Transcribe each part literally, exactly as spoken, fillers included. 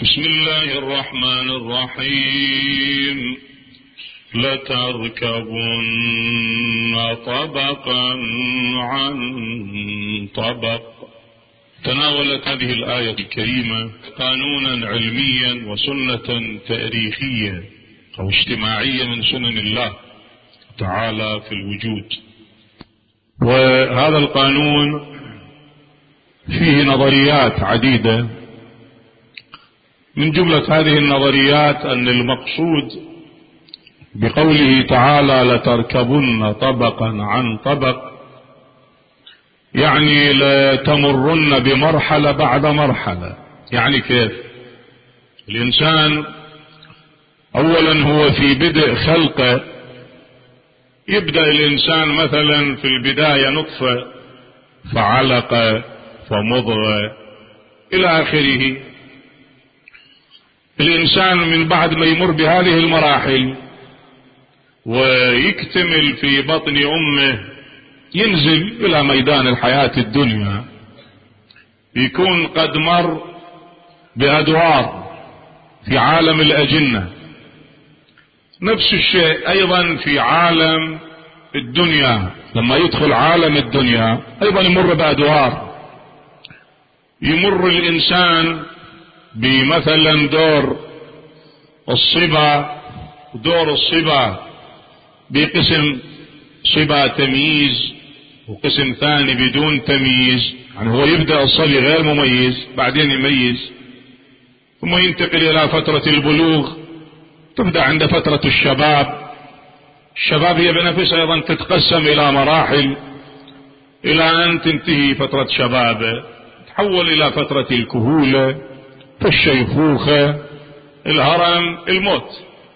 بسم الله الرحمن الرحيم. لتركبن طبقا عن طبق. تناولت هذه الآية الكريمة قانونا علميا وسنة تاريخية أو اجتماعية من سنن الله تعالى في الوجود. وهذا القانون فيه نظريات عديدة. من جملة هذه النظريات أن المقصود بقوله تعالى لتركبن طبقا عن طبق يعني لتمرن بمرحلة بعد مرحلة. يعني كيف؟ الإنسان أولا هو في بدء خلقه، يبدأ الإنسان مثلا في البداية نطفة فعلقة فمضغة إلى آخره. الإنسان من بعد ما يمر بهذه المراحل ويكتمل في بطن أمه ينزل إلى ميدان الحياة الدنيا، يكون قد مر بأدوار في عالم الأجنة. نفس الشيء أيضا في عالم الدنيا، لما يدخل عالم الدنيا أيضا يمر بأدوار. يمر الإنسان بمثلا دور الصبا، دور الصبا بقسم صبا تمييز وقسم ثاني بدون تمييز، يعني هو يبدأ الصبي غير مميز بعدين يميز، ثم ينتقل إلى فترة البلوغ، تبدأ عند فترة الشباب. الشباب هي بنفسها أيضا تتقسم إلى مراحل إلى أن تنتهي فترة شبابه، تحول إلى فترة الكهولة، الشيخوخة، الهرم، الموت.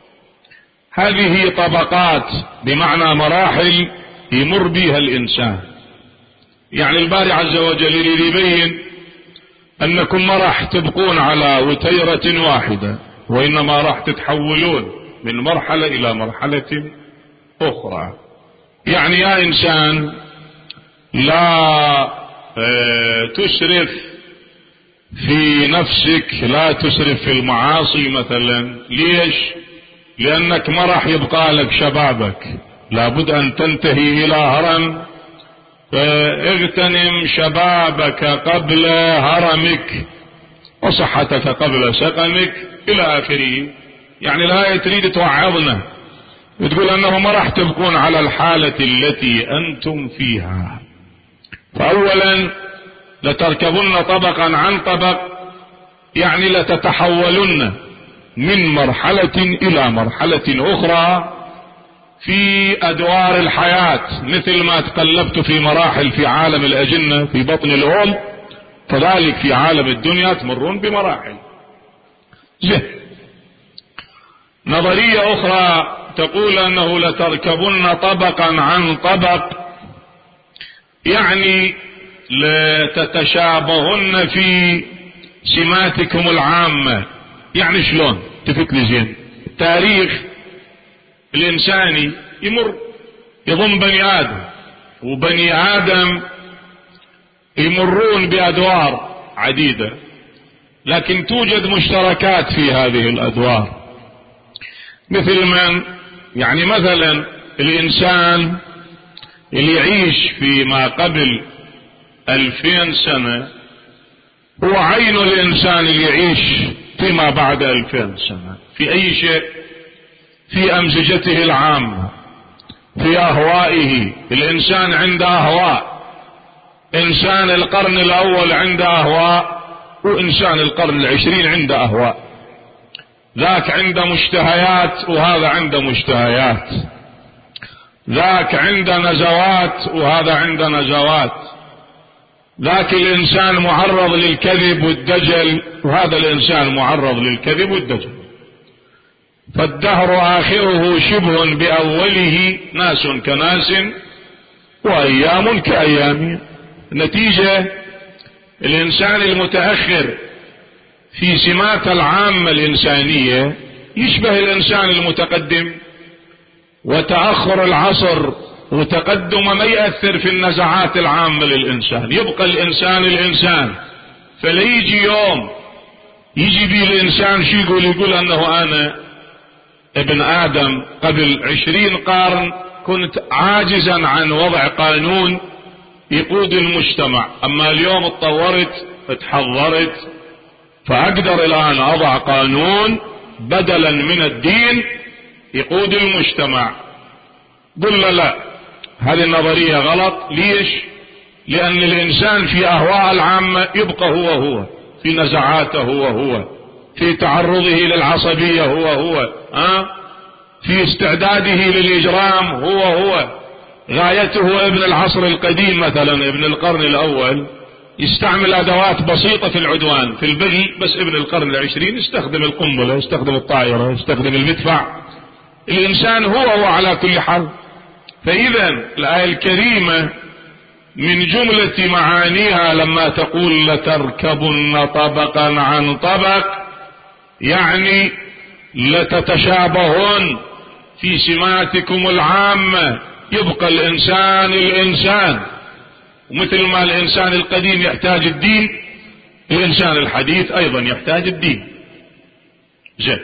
هذه هي طبقات بمعنى مراحل يمر بها الإنسان. يعني الباري عز وجل يريد يبين أنكم ما راح تبقون على وتيرة واحدة، وإنما راح تتحولون من مرحلة إلى مرحلة أخرى. يعني يا إنسان لا تسرف في نفسك، لا تسرف في المعاصي مثلا. ليش؟ لأنك ما راح يبقى لك شبابك، لابد أن تنتهي إلى هرم، فاغتنم شبابك قبل هرمك وصحتك قبل سقمك إلى آخره. يعني الآية تريد توعظنا وتقول أنه ما راح تبقون على الحالة التي أنتم فيها. فأولا لتركبن طبقا عن طبق، يعني لتتحولن من مرحلة إلى مرحلة أخرى في أدوار الحياة. مثل ما تقلبت في مراحل في عالم الأجنة في بطن الأم، كذلك في عالم الدنيا تمرون بمراحل. زين. نظرية أخرى تقول أنه لتركبن طبقا عن طبق، يعني لتتشابهن في سماتكم العامة. يعني شلون؟ تفك لي زين. التاريخ الإنساني يمر يضم بني آدم، وبني آدم يمرون بأدوار عديدة، لكن توجد مشتركات في هذه الأدوار. مثل من يعني مثلا الإنسان اللي يعيش فيما قبل ألفين سنة هو عين الإنسان اللي يعيش فيما بعد ألفين سنة. في أي شيء؟ في أمزجته العامة، في أهوائه. الإنسان عنده أهواء. إنسان القرن الأول عنده أهواء، وإنسان القرن العشرين عنده أهواء. ذاك عنده مشتهيات وهذا عنده مشتهيات. ذاك عنده نزوات وهذا عنده نزوات. ذاك الإنسان معرض للكذب والدجل وهذا الإنسان معرض للكذب والدجل. فالدهر آخره شبه بأوله، ناس كناس وأيام كأيام. نتيجة الإنسان المتأخر في سمات العامة الإنسانية يشبه الإنسان المتقدم، وتأخر العصر وتقدم ما يأثر في النزعات العامة للإنسان. يبقى الإنسان الإنسان، فليجي يوم يجي بي الانسان شي يقول يقول انه انا ابن ادم قبل عشرين قرن كنت عاجزا عن وضع قانون يقود المجتمع، اما اليوم اتطورت اتحضرت فاقدر الان اضع قانون بدلا من الدين يقود المجتمع. قل له لا، هذه النظرية غلط. ليش؟ لان الانسان في اهواء العامة يبقى هو هو، في نزعاته هو هو، في تعرضه للعصبية هو هو، ها؟ في استعداده للاجرام هو هو. غايته ابن العصر القديم مثلا ابن القرن الاول يستعمل ادوات بسيطة في العدوان في البغي، بس ابن القرن العشرين يستخدم القنبلة، يستخدم الطائرة، يستخدم المدفع. الانسان هو هو على كل حال. فاذا الآية الكريمة من جملة معانيها لما تقول لتركبن طبقا عن طبق، يعني لتتشابهن في سماتكم العامة. يبقى الانسان الانسان، ومثل ما الانسان القديم يحتاج الدين، الانسان الحديث ايضا يحتاج الدين. زين.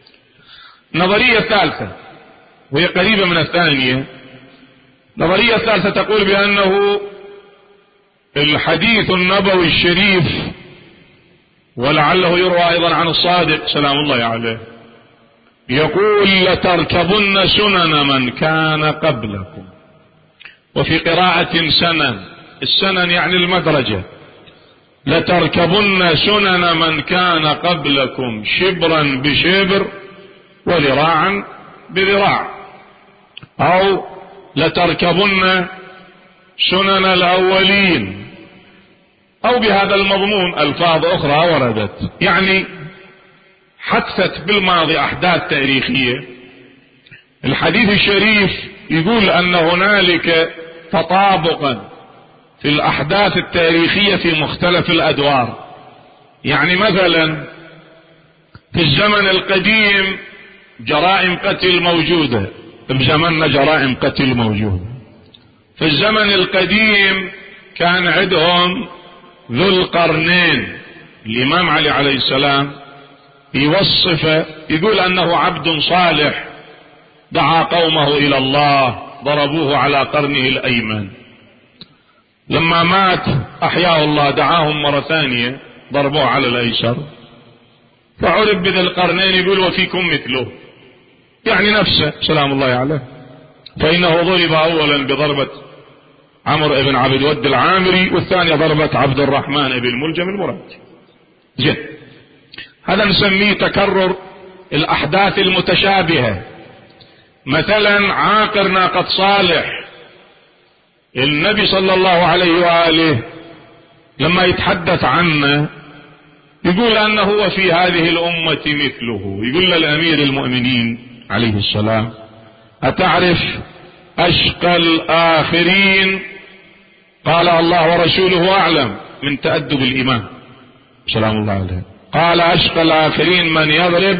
نظرية ثالثة وهي قريبة من الثانية، نظرية ثالثة تقول بانه الحديث النبوي الشريف، ولعله يروى ايضا عن الصادق سلام الله عليه، يقول لتركبن سنن من كان قبلكم. وفي قراءة سنن، السنن يعني المدرجة، لتركبن سنن من كان قبلكم شبرا بشبر وذراعا بذراع، او لتركبن سنن الاولين، او بهذا المضمون الفاظ اخرى وردت، يعني حدثت بالماضي احداث تاريخية. الحديث الشريف يقول ان هنالك تطابقا في الاحداث التاريخية في مختلف الادوار. يعني مثلا في الزمن القديم جرائم قتل موجودة، في زمننا جرائم قتل موجودة. في الزمن القديم كان عندهم ذو القرنين، الامام علي عليه السلام يوصفه يقول انه عبد صالح دعا قومه الى الله ضربوه على قرنه الايمن، لما مات احياه الله دعاهم مرة ثانية ضربوه على الايسر، فعرف بذي القرنين يقول وفيكم مثله، يعني نفسه سلام الله عليه. فانه ضرب اولا بضربة عمرو بن عبد الود العامري، والثانية ضربة عبد الرحمن بن ملجم المراد. زين. هذا نسميه تكرر الاحداث المتشابهة. مثلا عاقر ناقة صالح، النبي صلى الله عليه وآله لما يتحدث عنه يقول انه هو في هذه الامة مثله. يقول للامير المؤمنين عليه السلام اتعرف اشقى الاخرين؟ قال الله ورسوله اعلم، من تأدب الامام سلام الله عليه. قال اشقى الاخرين من يضرب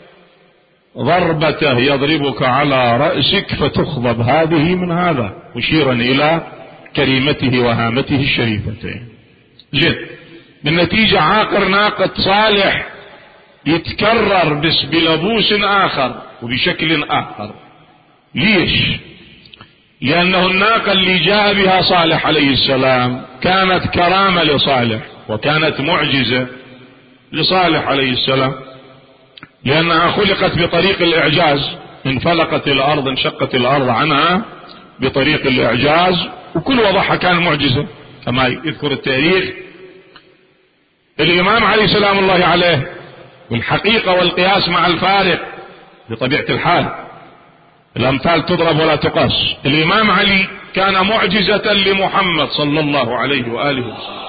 ضربته يضربك على رأسك فتخضب هذه من هذا، مشيرا الى كريمته وهامته الشريفتين. زين. بالنتيجة عاقر ناقة صالح يتكرر بس بلبوس اخر وبشكل اخر. ليش؟ لانه الناقة اللي جاء بها صالح عليه السلام كانت كرامة لصالح، وكانت معجزة لصالح عليه السلام، لانها خلقت بطريق الاعجاز، انفلقت الارض انشقت الارض عنها بطريق الاعجاز، وكل وضعها كان معجزة كما يذكر التاريخ. الامام علي سلام الله عليه والحقيقة والقياس مع الفارق بطبيعة الحال، الامثال تضرب ولا تقاس. الامام علي كان معجزة لمحمد صلى الله عليه وآله وسلم،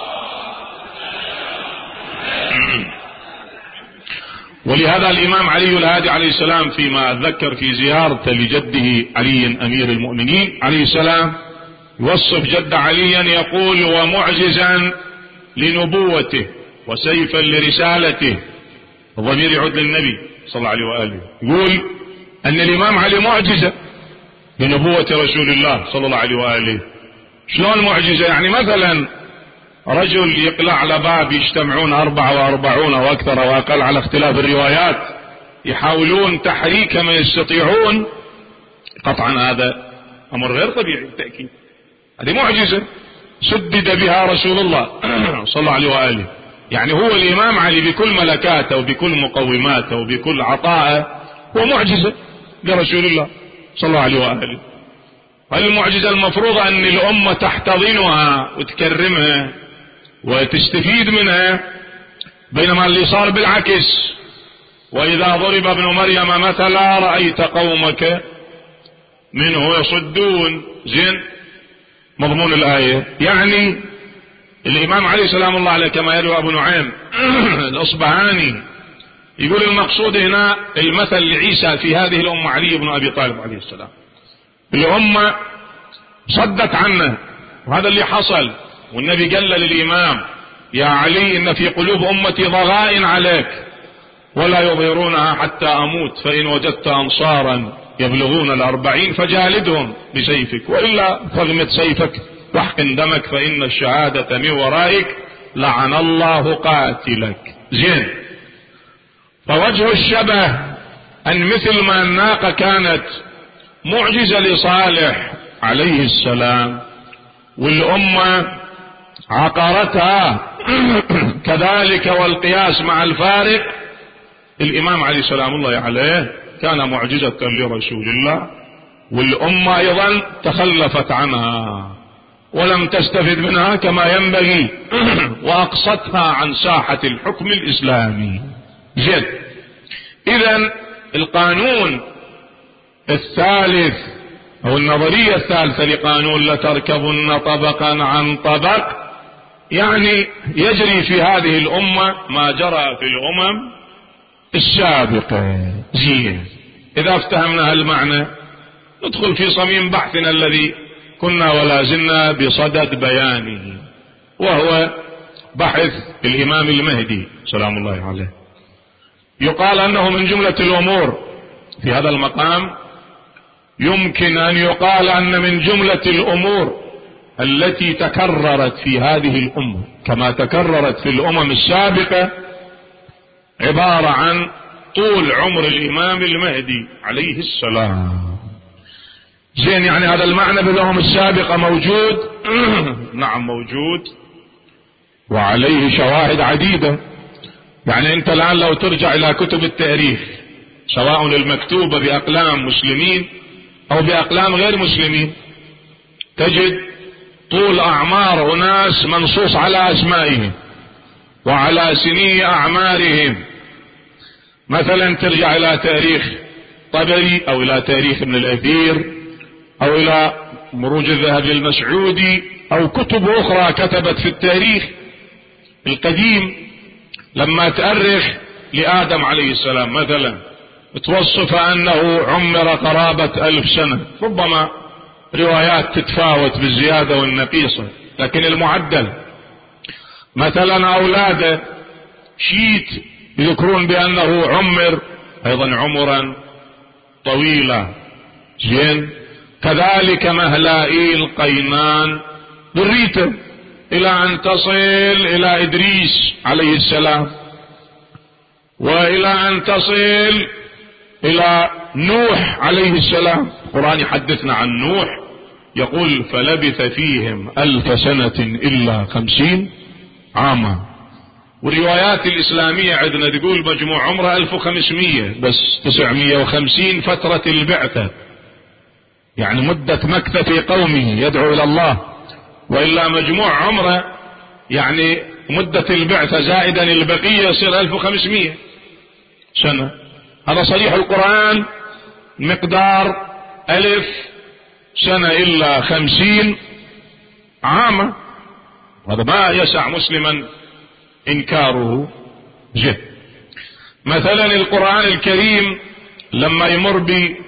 ولهذا الامام علي الهادي عليه السلام فيما اتذكر في زيارته لجده علي امير المؤمنين عليه السلام يوصف جد عليا يقول ومعجزا لنبوته وسيفا لرسالته، الضمير يعود للنبي صلى الله عليه وآله. يقول ان الامام علي معجزة لنبوة رسول الله صلى الله عليه وآله. شلون معجزة؟ يعني مثلا رجل يقلع على باب يجتمعون أربعة وأربعون وأكثر وأقل على اختلاف الروايات، يحاولون تحريك ما يستطيعون، قطعا هذا أمر غير طبيعي بالتأكيد. هذه معجزة سدد بها رسول الله صلى الله عليه وآله. يعني هو الإمام علي بكل ملكاته وبكل مقوماته وبكل عطائه هو معجزة لرسول الله صلى الله عليه وآله. والمعجزة المفروضة أن الأمة تحتضنها وتكرمها وتستفيد منها، بينما اللي صار بالعكس. وإذا ضرب ابن مريم مثلا رأيت قومك منه يصدون. زين مضمون الآية. يعني الإمام علي سلام الله عليه كما يروي أبو نعيم الأصبهاني يقول المقصود هنا المثل لعيسى في هذه الأمة علي بن أبي طالب عليه السلام. الأمة صدت عنه وهذا اللي حصل، والنبي قال للإمام يا علي إن في قلوب أمتي ضغائن عليك ولا يظهرونها حتى أموت، فإن وجدت أنصارا يبلغون الأربعين فجالدهم بسيفك، وإلا فاغمد سيفك واحقن دمك، فإن الشهادة من ورائك لعن الله قاتلك. زين. فوجه الشبه أن مثل ما الناقة كانت معجزة لصالح عليه السلام والأمة عقرتها كذلك، والقياس مع الفارق. الإمام علي سلام الله عليه كان معجزة لرسول الله، والأمة أيضا تخلفت عنها ولم تستفد منها كما ينبغي وأقصتها عن ساحة الحكم الإسلامي. زين. إذن القانون الثالث أو النظرية الثالثة لقانون لتركبن طبقا عن طبق، يعني يجري في هذه الأمة ما جرى في الأمم السابقة. زين. إذا افتهمنا هالمعنى ندخل في صميم بحثنا الذي كنا ولا زلنا بصدد بيانه، وهو بحث الإمام المهدي سلام الله عليه. يقال أنه من جملة الأمور في هذا المقام، يمكن أن يقال أن من جملة الأمور التي تكررت في هذه الأمة كما تكررت في الأمم السابقة عبارة عن طول عمر الإمام المهدي عليه السلام. زين. يعني هذا المعنى بالأمم السابقة موجود نعم موجود، وعليه شواهد عديدة. يعني أنت الآن لو ترجع إلى كتب التاريخ سواء المكتوبة بأقلام مسلمين أو بأقلام غير مسلمين، تجد طول أعمار أناس منصوص على أسمائهم وعلى سني أعمارهم. مثلا ترجع إلى تاريخ طبري أو إلى تاريخ ابن الأثير أو إلى مروج الذهبي المسعودي أو كتب أخرى كتبت في التاريخ القديم، لما تأرخ لآدم عليه السلام مثلا توصف أنه عمر قرابة ألف سنة، ربما روايات تتفاوت بالزيادة والنقيصة، لكن المعدل مثلا أولاده شيت يذكرون بأنه عمر أيضا عمرا طويلا. زين. كذلك مهلائيل قينان ذريته إلى أن تصل إلى إدريس عليه السلام، وإلى أن تصل إلى نوح عليه السلام. القرآن يحدثنا عن نوح يقول فلبث فيهم ألف سنة إلا خمسين عاما. والروايات الإسلامية عندنا تقول مجموع عمره ألف وخمسمية، بس تسعمية وخمسين فترة البعثة، يعني مدة مكث في قومه يدعو إلى الله، وإلا مجموع عمره يعني مدة البعثة زائدا البقية يصير ألف وخمسمية سنة. هذا صريح القرآن، مقدار ألف سنة إلا خمسين عاما. هذا ما يسع مسلما إنكاره. جه. مثلا القرآن الكريم لما يمر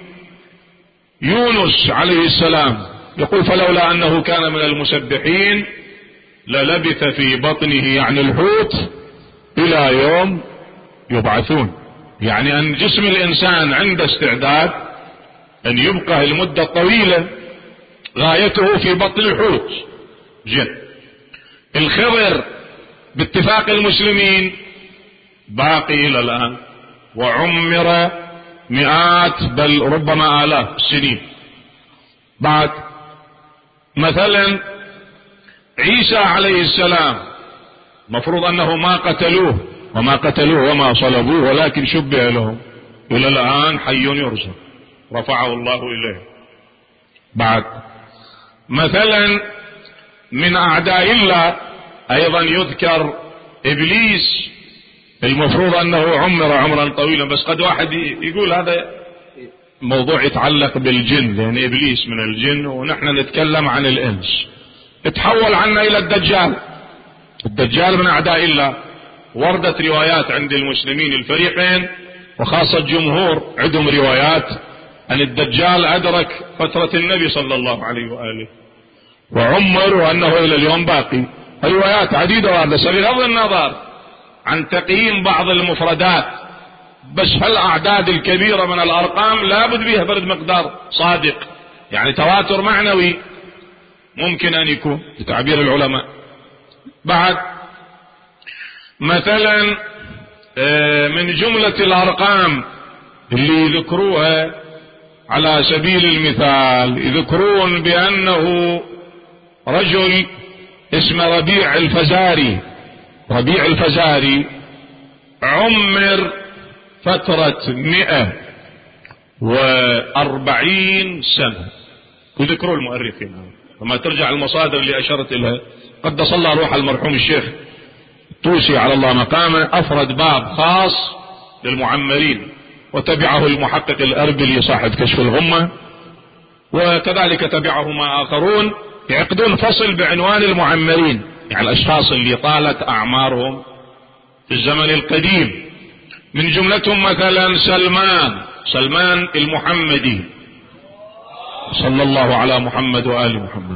بيونس عليه السلام يقول فلولا أنه كان من المسبحين للبث في بطنه يعني الحوت إلى يوم يبعثون. يعني أن جسم الإنسان عند استعداد أن يبقى المدة الطويلة، غايته في بطن الحوت. جن. الخضر باتفاق المسلمين باقي الى الان، وعمر مئات بل ربما آلاف السنين. بعد مثلا عيسى عليه السلام مفروض انه ما قتلوه وما قتلوه وما صلبوه، ولكن شبه لهم، الى الان حي يرزق رفعه الله اليه. بعد مثلا من اعداء الله ايضا يذكر ابليس، المفروض انه عمر عمرا طويلا، بس قد واحد يقول هذا موضوع يتعلق بالجن، لان ابليس من الجن ونحن نتكلم عن الانس. تحول عنا الى الدجال. الدجال من اعداء الله. وردت روايات عند المسلمين الفريقين وخاصة الجمهور عندهم روايات ان الدجال ادرك فترة النبي صلى الله عليه وآله وعمر، وانه الى اليوم باقي. روايات عديدة واردة بغض النظر عن تقييم بعض المفردات، بس هالاعداد الكبيرة من الارقام لابد بها برد مقدار صادق، يعني تواتر معنوي ممكن ان يكون بتعبير العلماء. بعد مثلا من جملة الارقام اللي يذكروها على سبيل المثال يذكرون بانه رجل اسمه ربيع الفزاري. ربيع الفزاري عمر فترة مئة واربعين سنة، يذكروا المؤرخين. لما ترجع المصادر اللي اشرت لها قدس الله روح المرحوم الشيخ الطوسي على الله مقامه افرد باب خاص للمعمرين، وتبعه المحقق الاربلي صاحب كشف الغمة، وكذلك تبعهما اخرون يعقدون فصل بعنوان المعمرين، يعني الاشخاص اللي طالت اعمارهم في الزمن القديم. من جملتهم مثلا سلمان سلمان المحمدي صلى الله على محمد وآل محمد.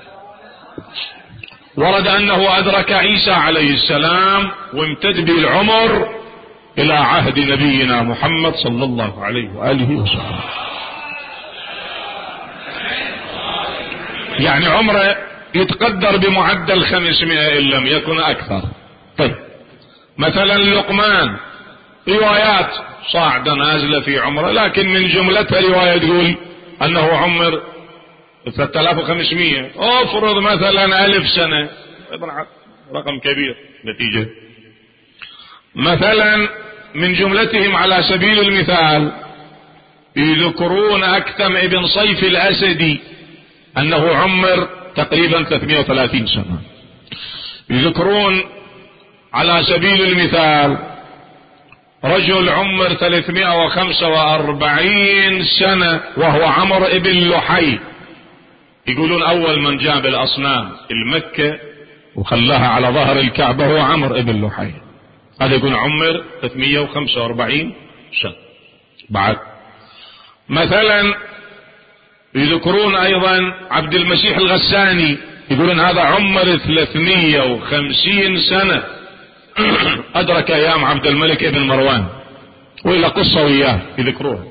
ورد انه ادرك عيسى عليه السلام وامتد به العمر الى عهد نبينا محمد صلى الله عليه وآله وسلم، يعني عمره يتقدر بمعدل خمسمائة ان لم يكن اكثر. طيب مثلا لقمان روايات صاعدة نازلة في عمره، لكن من جملتها رواية تقول انه عمر ثلاثة آلاف وخمسمائة، افرض مثلا الف سنة، رقم كبير نتيجة. مثلا من جملتهم على سبيل المثال يذكرون اكثم ابن صيف الاسدي انه عمر تقريبا ثلاثمائة وثلاثين سنة. يذكرون على سبيل المثال رجل عمر ثلاثمائة وخمسة واربعين سنة وهو عمرو ابن لحي، يقولون اول من جاب الاصنام المكة وخلاها على ظهر الكعبة هو عمرو ابن لحي، هذا يكون عمر ثلاثمائة وخمسة واربعين سنة. بعد مثلا يذكرون ايضا عبد المسيح الغساني، يقولون هذا عمر ثلاثمائة وخمسين سنة، ادرك ايام عبد الملك ابن مروان، وإلى قصة وياه يذكروها.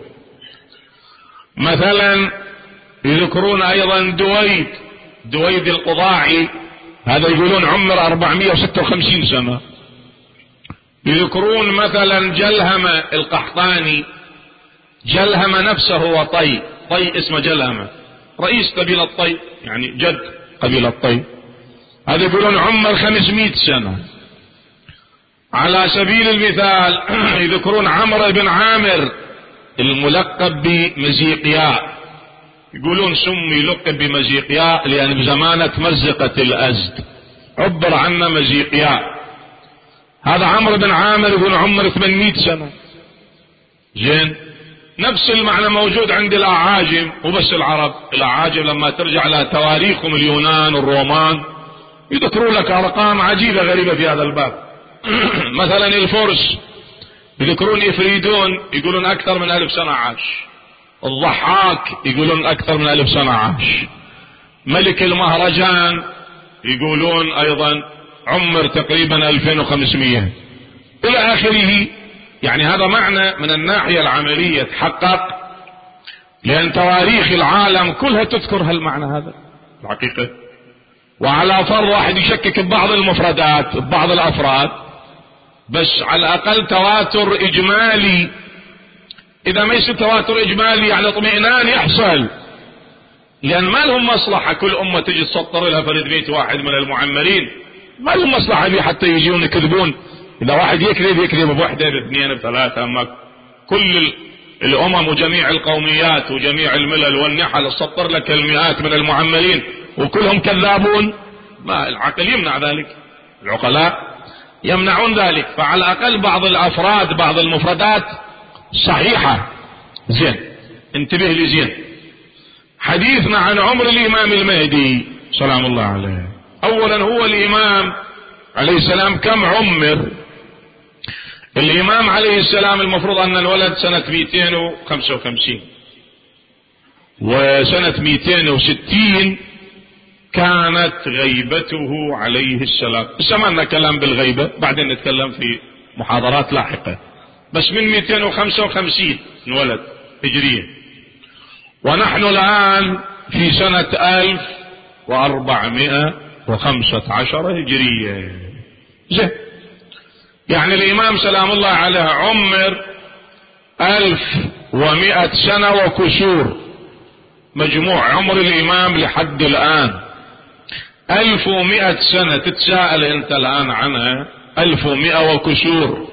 مثلا يذكرون ايضا دويد دويد القضاعي، هذا يقولون عمر اربعمائة وستة وخمسين سنة. يذكرون مثلا جلهمة القحطاني، جلهمة نفسه هو طي طي اسمه جلهمة، رئيس قبيلة طي، يعني جد قبيلة طي، هذا يقولون عمر خمسمائة سنة. على سبيل المثال يذكرون عمرو بن عامر الملقب بمزيقياء، يقولون سمي لقب بمزيقياء لان بزمانه مزقت الازد عبر عنه مزيقياء. هذا عمرو بن عامر يقول عمر ثمانمائة سنة. زين، نفس المعنى موجود عند الاعاجم وبس العرب. الاعاجم لما ترجع لها تواريخهم اليونان والرومان يذكروا لك ارقام عجيبة غريبة في هذا الباب. مثلا الفرس يذكرون افريدون يقولون اكثر من الف سنة عاش. الضحاك يقولون اكثر من الف سنة عاش. ملك المهرجان يقولون ايضا عمر تقريبا الفين وخمسمائة الى اخره. يعني هذا معنى من الناحية العملية تحقق، لان تواريخ العالم كلها تذكر هالمعنى هذا الحقيقة. وعلى فرض واحد يشكك ببعض المفردات ببعض الافراد، بس على الاقل تواتر اجمالي. اذا ما يصير تواتر اجمالي يعني اطمئنان يحصل، لان ما لهم مصلحة كل امة تجي تسطر لها فرد ميت واحد من المعمرين، ما لهم مصلحة بيه حتى يجون يكذبون. اذا واحد يكذب يكذب بوحدة باثنين بثلاثة، اما كل الامم وجميع القوميات وجميع الملل والنحل تسطر لك المئات من المعمرين وكلهم كذابون، ما العقل يمنع ذلك، العقلاء يمنعون ذلك. فعلى الاقل بعض الافراد بعض المفردات صحيحة. زين، انتبه لي زين. حديثنا عن عمر الامام المهدي سلام الله عليه. اولا هو الامام عليه السلام كم عمر؟ الامام عليه السلام المفروض ان الولد سنة مئتين وخمسة وخمسين، وسنة مئتين وستين كانت غيبته عليه السلام. سمعنا كلام بالغيبة بعدين نتكلم في محاضرات لاحقة، بس من مئتين وخمسة وخمسين انولد هجرية، ونحن الآن في سنة ألف وأربعمائة وخمسة عشر هجرية. زين، يعني الإمام سلام الله عليه عمر ألف ومئة سنة وكسور، مجموع عمر الإمام لحد الآن ألف ومئة سنة. تتساءل أنت الآن عنها، ألف ومئة وكسور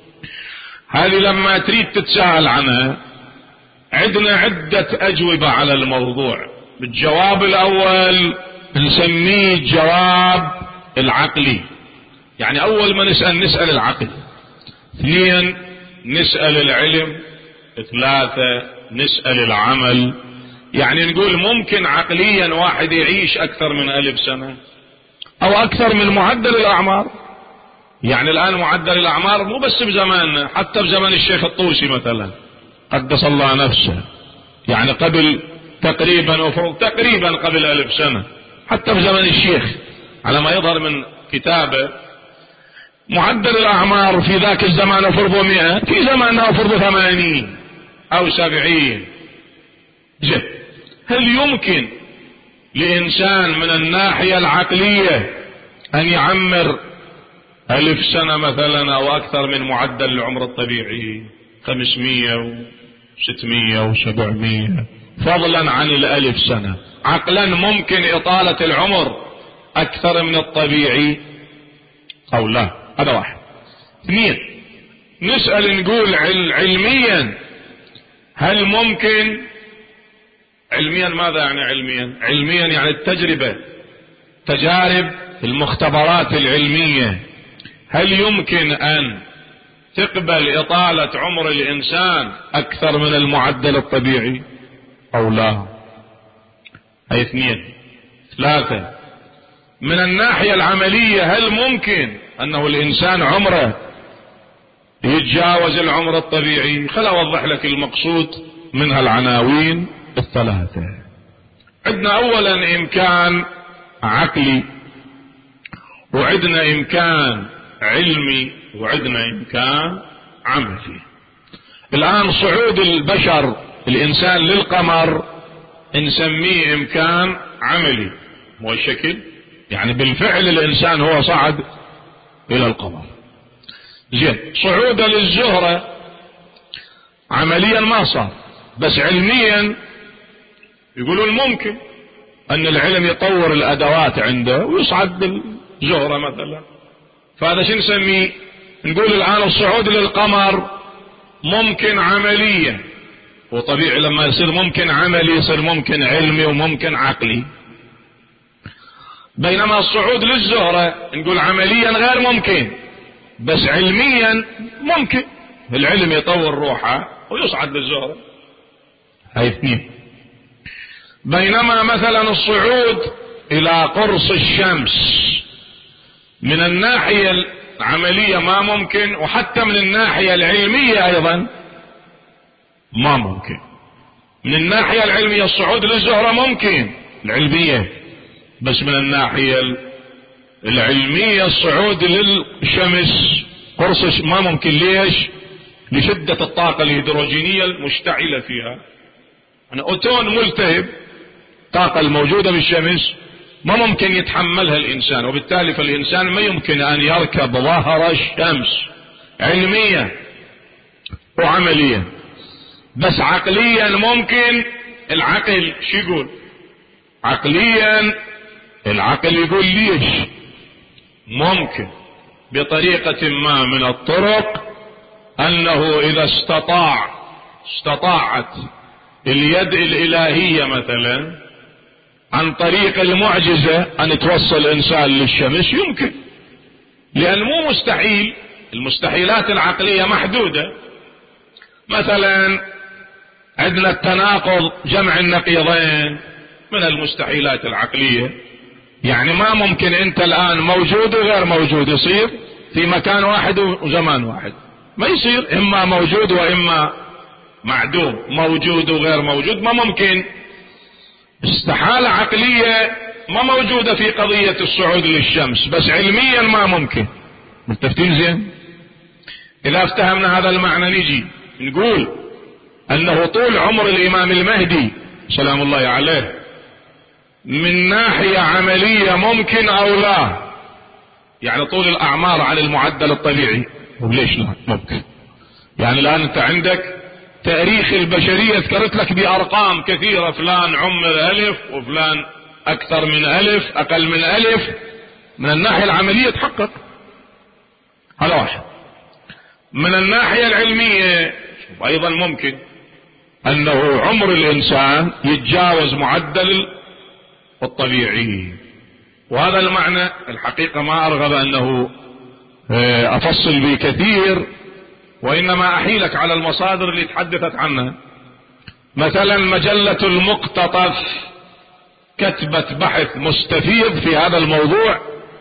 هذه لما تريد تتساءل عنها عندنا عدة أجوبة على الموضوع. الجواب الأول نسميه الجواب العقلي، يعني أول ما نسأل نسأل العقل، اثنين نسأل العلم، ثلاثة نسأل العمل. يعني نقول ممكن عقليا واحد يعيش أكثر من ألف سنة أو أكثر من معدل الأعمار. يعني الآن معدل الأعمار مو بس بزماننا، حتى بزمن الشيخ الطوسي مثلا قدس الله نفسه، يعني قبل تقريبا وفرض تقريبا قبل ألف سنة، حتى بزمن الشيخ على ما يظهر من كتابه معدل الأعمار في ذاك الزمان فرض مئة، في زماننا فرض ثمانين أو سبعين. جد، هل يمكن لإنسان من الناحية العقلية أن يعمر ألف سنة مثلا أو أكثر من معدل العمر الطبيعي خمسمية وستمية وسبعمية، فضلا عن الألف سنة؟ عقلا ممكن إطالة العمر أكثر من الطبيعي أو لا؟ هذا واحد. اثنين نسأل نقول علميا هل ممكن، علميا ماذا يعني علميا؟ علميا يعني التجربة، تجارب المختبرات العلمية، هل يمكن أن تقبل إطالة عمر الإنسان أكثر من المعدل الطبيعي أو لا؟ هاي اثنين. ثلاثة من الناحية العملية هل ممكن أنه الإنسان عمره يتجاوز العمر الطبيعي؟ خل أوضح لك المقصود من هالعناوين الثلاثة. عندنا أولا إمكان عقلي، وعندنا إمكان علمي، وعندنا إمكان عملي. الآن صعود البشر الإنسان للقمر نسميه إمكان عملي، مو الشكل، يعني بالفعل الإنسان هو صعد إلى القمر. زين، صعود للزهرة عمليا ما صار، بس علميا يقولون ممكن أن العلم يطور الأدوات عنده ويصعد للزهرة مثلا. فهذا شو نسميه؟ نقول الآن الصعود للقمر ممكن عمليا، وطبيعي لما يصير ممكن عملي يصير ممكن علمي وممكن عقلي. بينما الصعود للزهرة نقول عمليا غير ممكن، بس علميا ممكن، العلم يطور روحه ويصعد للزهرة. هاي اثنين. بينما مثلا الصعود الى قرص الشمس من الناحية العملية ما ممكن، وحتى من الناحية العلمية ايضا ما ممكن. من الناحية العلمية الصعود للزهرة ممكن العلمية، بس من الناحية العلمية الصعود للشمس قرص ما ممكن. ليش؟ لشدة الطاقة الهيدروجينية المشتعلة فيها. أنا أوتون ملتهب، الطاقة الموجودة بالشمس ما ممكن يتحملها الإنسان، وبالتالي فالإنسان ما يمكن أن يركب ظهر الشمس علميا وعمليا. بس عقليا ممكن. العقل شو يقول؟ عقليا العقل يقول ليش ممكن بطريقة ما من الطرق أنه إذا استطاع استطاعت اليد الإلهية مثلا عن طريق المعجزة أن توصل الإنسان للشمس يمكن، لأن مو مستحيل. المستحيلات العقلية محدودة. مثلا عندنا التناقض، جمع النقيضين من المستحيلات العقلية. يعني ما ممكن انت الآن موجود وغير موجود يصير في مكان واحد وزمان واحد، ما يصير. اما موجود واما معدوم، موجود وغير موجود ما ممكن. استحالة عقلية ما موجودة في قضية الصعود للشمس، بس علميا ما ممكن. متفقين زين؟ اذا افتهمنا هذا المعنى نجي نقول انه طول عمر الامام المهدي سلام الله عليه من ناحية عملية ممكن او لا؟ يعني طول الاعمار على المعدل الطبيعي، وليش لا ممكن؟ يعني الان انت عندك تاريخ البشرية ذكرت لك بارقام كثيرة، فلان عمر الف وفلان اكثر من الف اقل من الف. من الناحية العملية تحقق هذا واحد. من الناحية العلمية ايضا ممكن انه عمر الانسان يتجاوز معدل الطبيعي. وهذا المعنى الحقيقة ما ارغب انه افصل به كثير، وانما احيلك على المصادر اللي تحدثت عنها. مثلا مجلة المقتطف كتبت بحث مستفيض في هذا الموضوع،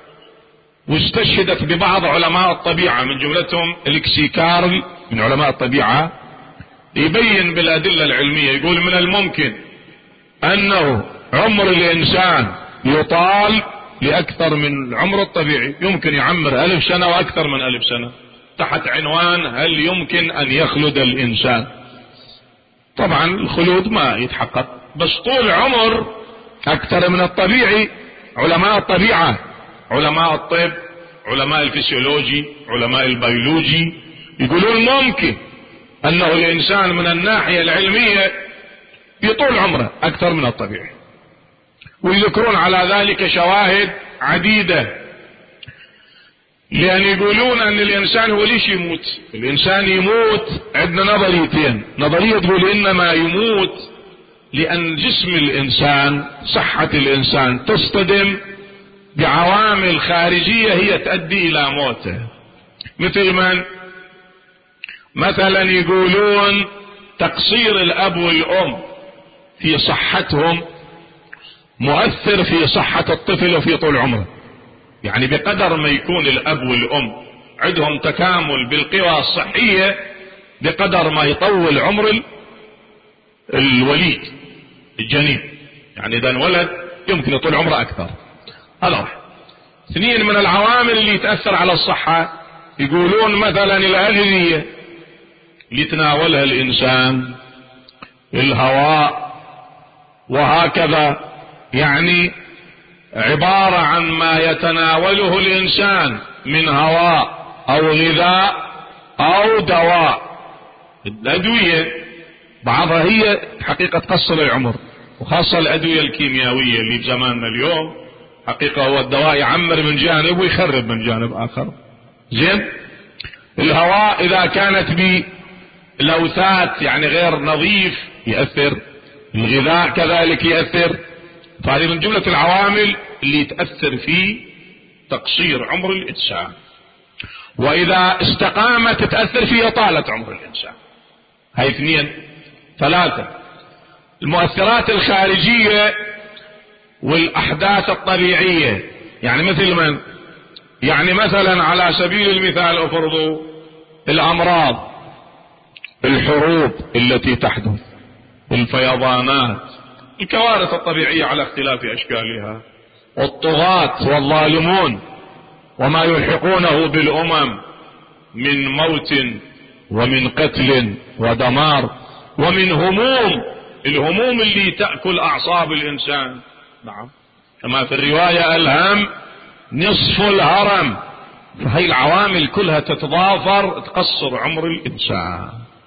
واستشهدت ببعض علماء الطبيعة من جملتهم الكسيكارل من علماء الطبيعة، يبين بالأدلة العلمية. يقول من الممكن أنه عمر الإنسان يطال لأكثر من العمر الطبيعي، يمكن يعمر ألف سنة وأكثر من ألف سنة، تحت عنوان هل يمكن أن يخلد الإنسان. طبعا الخلود ما يتحقق، بس طول عمر أكثر من الطبيعي. علماء الطبيعة، علماء الطب، علماء الفسيولوجي، علماء البيولوجي يقولون ممكن انه الانسان من الناحية العلمية يطول عمره اكثر من الطبيعي، ويذكرون على ذلك شواهد عديدة. لان يقولون ان الانسان هو ليش يموت؟ الانسان يموت عندنا نظريتين. نظرية تقول انما يموت لان جسم الانسان صحة الانسان تصطدم بعوامل خارجية هي تؤدي الى موته. مثل من؟ مثلا يقولون تقصير الاب والام في صحتهم مؤثر في صحة الطفل وفي طول عمره. يعني بقدر ما يكون الاب والام عندهم تكامل بالقوى الصحية بقدر ما يطول عمر الوليد الجنين. يعني اذا انولد يمكن يطول عمره اكثر. هذا واحد. اثنين من العوامل اللي تأثر على الصحة يقولون مثلا الأغذية اللي يتناولها الإنسان، الهواء، وهكذا. يعني عبارة عن ما يتناوله الإنسان من هواء أو غذاء أو دواء. الأدوية بعضها هي حقيقة تقصر العمر، وخاصة الأدوية الكيميائية اللي بزماننا اليوم حقيقة هو الدواء يعمر من جانب ويخرب من جانب آخر. زين. الهواء إذا كانت بلوثات يعني غير نظيف يأثر. الغذاء كذلك يأثر. فهذه من جملة العوامل اللي تأثر في تقصير عمر الإنسان. وإذا استقامت تأثر في إطالة عمر الإنسان. هاي اثنين. ثلاثة، المؤثرات الخارجية والأحداث الطبيعية. يعني مثل من؟ يعني مثلا على سبيل المثال افرضوا الأمراض، الحروب التي تحدث، الفيضانات، الكوارث الطبيعية على اختلاف أشكالها، والطغاة والظالمون وما يلحقونه بالأمم من موت ومن قتل ودمار ومن هموم. الهموم اللي تأكل أعصاب الإنسان. نعم. كما في الرواية الهم نصف الهرم. فهي العوامل كلها تتضافر تقصر عمر الإنسان.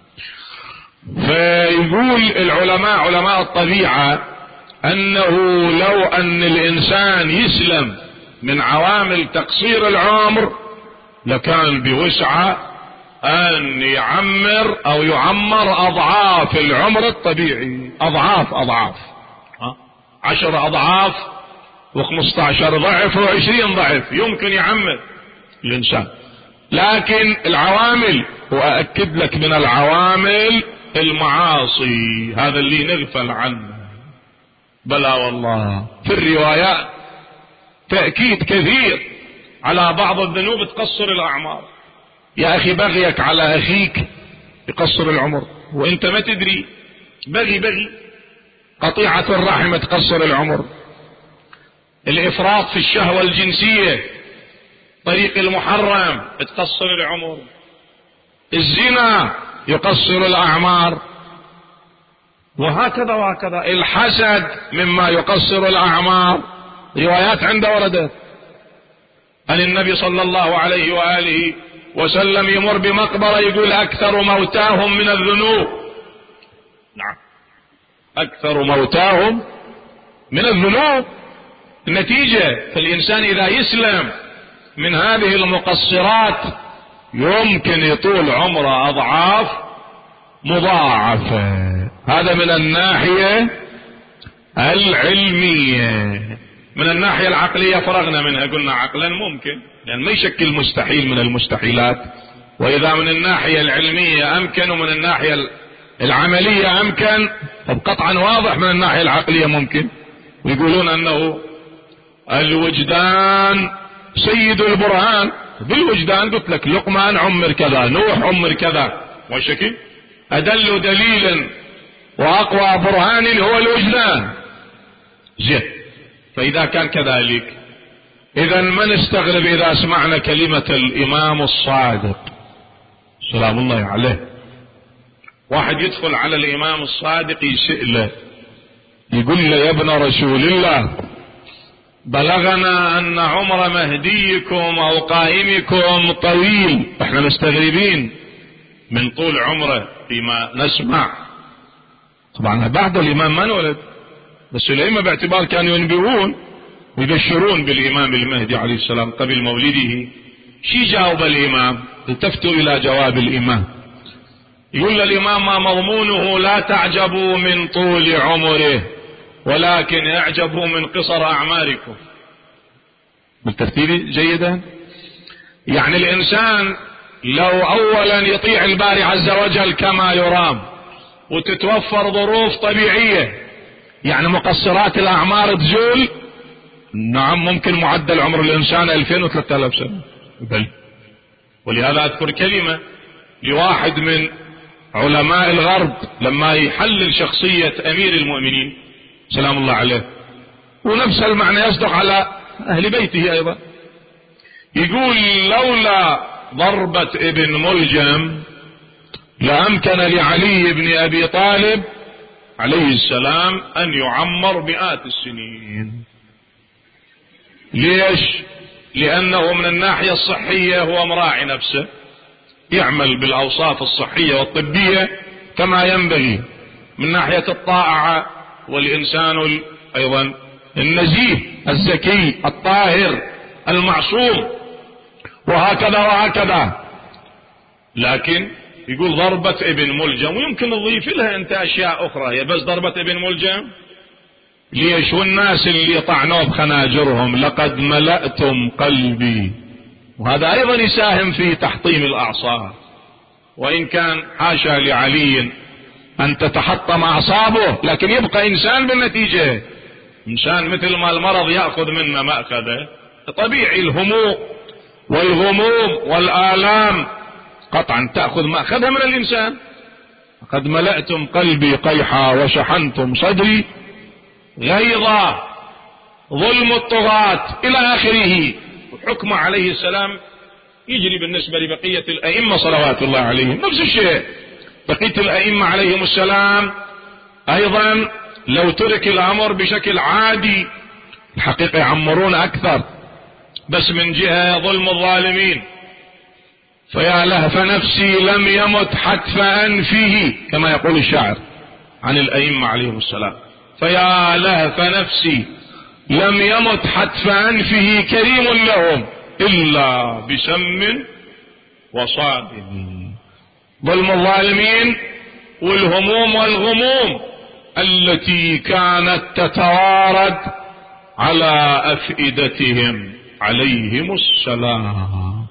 فيقول العلماء علماء الطبيعة أنه لو أن الإنسان يسلم من عوامل تقصير العمر لكان بوسعه أن يعمر أو يعمر أضعاف العمر الطبيعي، أضعاف أضعاف عشر أضعاف وخمسة عشر ضعف وعشرين ضعف يمكن يعمر الإنسان. لكن العوامل، وأأكد لك من العوامل المعاصي، هذا اللي نغفل عنه. بلى والله في الروايات تأكيد كثير على بعض الذنوب تقصر الأعمار. يا أخي بغيك على أخيك يقصر العمر وإنت ما تدري. بغي بغي قطيعة الرحم تقصر العمر، الإفراط في الشهوة الجنسية طريق المحرم تقصر العمر، الزنا يقصر الأعمار، وهكذا وهكذا. الحسد مما يقصر الأعمار. روايات عنده وردت أن النبي صلى الله عليه وآله وسلم يمر بمقبرة يقول أكثر موتاهم من الذنوب. نعم، أكثر موتاهم من الذنوب. النتيجة فالإنسان إذا يسلم من هذه المقصرات يمكن يطول عمره أضعاف مضاعفة. هذا من الناحية العلمية. من الناحية العقلية فرغنا منها، قلنا عقلا ممكن لأن ما يشكل مستحيل من المستحيلات. وإذا من الناحية العلمية أمكن ومن الناحية العملية أمكن، فقطعا واضح من الناحية العقلية ممكن. ويقولون أنه الوجدان سيد البرهان. بالوجدان قلت لك لقمان عمر كذا، نوح عمر كذا، وشكل أدل دليل وأقوى برهان هو الوجدان. زين، فإذا كان كذلك إذا ما نستغرب إذا سمعنا كلمة الإمام الصادق سلام الله عليه. واحد يدخل على الإمام الصادق يسأله يقول له يا ابن رسول الله بلغنا أن عمر مهديكم أو قائمكم طويل. احنا مستغربين من طول عمره فيما نسمع. طبعا بعد الإمام ما انولد، بس الأئمة باعتبار كانوا ينبئون ويبشرون بالإمام المهدي عليه السلام قبل مولده. شي جاوب الإمام؟ التفتوا إلى جواب الإمام. يقول الإمام ما مضمونه لا تعجبوا من طول عمره ولكن اعجبوا من قصر أعماركم. بالترتيب جيدا. يعني الإنسان لو أولا يطيع الباري عز وجل كما يرام وتتوفر ظروف طبيعية، يعني مقصرات الأعمار تزول، نعم ممكن معدل عمر الإنسان ألفين وثلاثة آلاف سنة بل. ولهذا أذكر كلمة لواحد من علماء الغرب لما يحلل شخصية أمير المؤمنين سلام الله عليه، ونفس المعنى يصدق على أهل بيته أيضا. يقول لولا ضربة ابن ملجم لأمكن لعلي بن أبي طالب عليه السلام أن يعمر مئات السنين. ليش؟ لأنه من الناحية الصحية هو مراعي نفسه، يعمل بالأوصاف الصحية والطبية كما ينبغي من ناحية الطاعة، والإنسان أيضا النزيه الزكي الطاهر المعصوم، وهكذا وهكذا. لكن يقول ضربة ابن ملجم، ويمكن نضيف لها انت اشياء اخرى، هي بس ضربة ابن ملجم. ليش؟ والناس اللي طعنوه بخناجرهم لقد ملأتم قلبي، وهذا ايضا يساهم في تحطيم الاعصاب. وان كان حاشا لعلي ان تتحطم اعصابه، لكن يبقى انسان بالنتيجة، انسان مثل ما المرض يأخذ منا مأخذه طبيعي. الهموم والغموم والآلام قطعا تأخذ مأخذها من الإنسان. قد ملأتم قلبي قيحا وشحنتم صدري غيظا ظلم الطغاة إلى آخره. حكم عليه السلام يجري بالنسبة لبقية الأئمة صلوات الله عليهم نفس الشيء. بقية الأئمة عليهم السلام أيضا لو ترك الأمر بشكل عادي الحقيقة يعمرون أكثر، بس من جهة ظلم الظالمين. فيا لهف نفسي لم يمت حتف أنفه، كما يقول الشاعر عن الأئمة عليهم السلام. فيا لهف نفسي لم يمت حتف أنفه كريم لهم إلا بسم وصادم. ظلم الظالمين والهموم والغموم التي كانت تتوارد على أفئدتهم عليهم السلام.